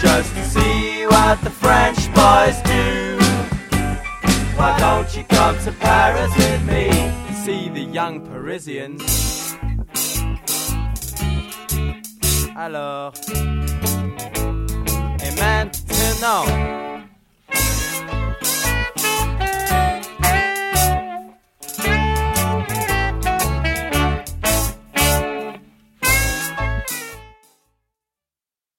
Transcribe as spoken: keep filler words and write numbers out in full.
just to see what the French boys do. Why don't you come to Paris with me and see the young Parisians? Alors, et maintenant